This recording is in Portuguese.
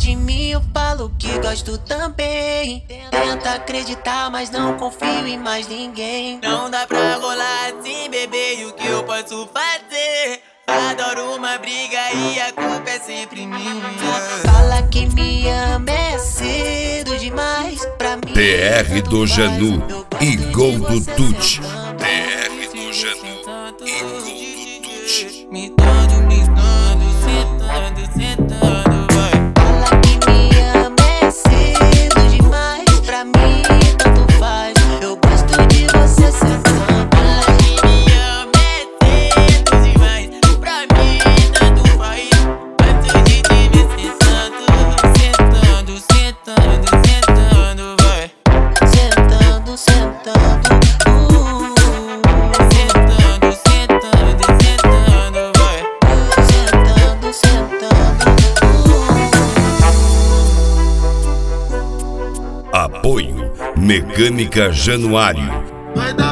de mim, eu falo que gosto também. Tenta acreditar, mas não confio em mais ninguém. Não dá pra rolar assim, bebê, e o que eu posso fazer? Adoro uma briga e a culpa é sempre minha. Fala que me ama, é cedo demais pra mim. TR do Janu e Gol do Tuti. TR do Janu e Gol do Tuti. Me dando, sentando, vai. Fala que me ama, é cedo demais pra mim, tanto faz. Eu gosto de você sentando. Fala que me ama, é cedo demais pra mim, tanto faz. Gosto de te ver sentando, vai. Sentando, sentando, Sentando, vai. sentando, sentando. Apoio Mecânica Januário. Vai dar